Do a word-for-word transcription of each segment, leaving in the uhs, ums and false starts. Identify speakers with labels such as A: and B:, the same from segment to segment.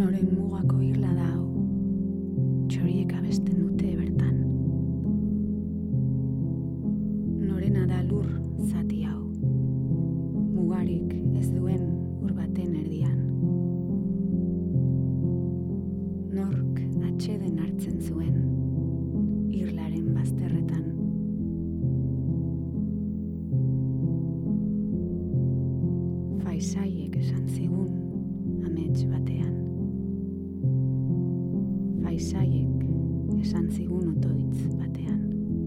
A: Noren mugako irla da hau, txoriek abesten dute bertan. Norena da lur zati hau, mugarik ez duen ur baten erdian. Nork atxeden hartzen zuen, irlaren bazterretan. Faisaiek esan zigun amets batean. Faisaiek esan zigun otoitz batean.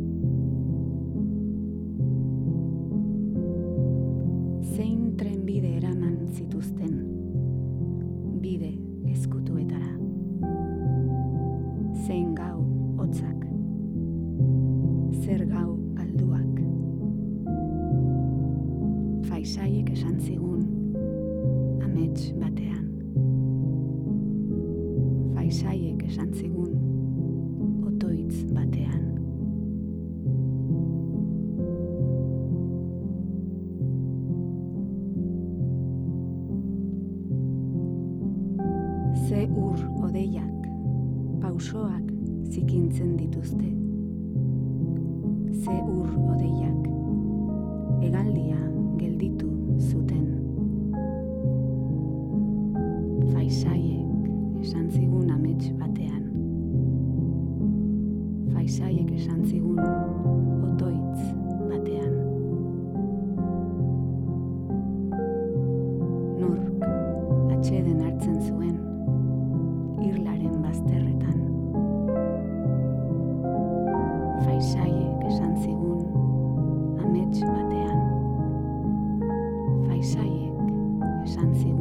A: Zein trenbide eraman zituzten, bide ezkutuetara. Zein gau hotzak, zer gau galduak. Faisaiek esan zigun amets batean. Faisaiek esan zigun otoitz batean. Ze ur odeiak, pausoak zikintzen dituzte. Ze ur odeiak, hegaldia gelditu zuten. Faisaiek esan zigun amets batean. Faisaiek esan zigun otoitz batean. Nork atxeden hartzen zuen, irlaren bazterretan. Faisaiek esan zigun amets batean. Faisaiek esan zigun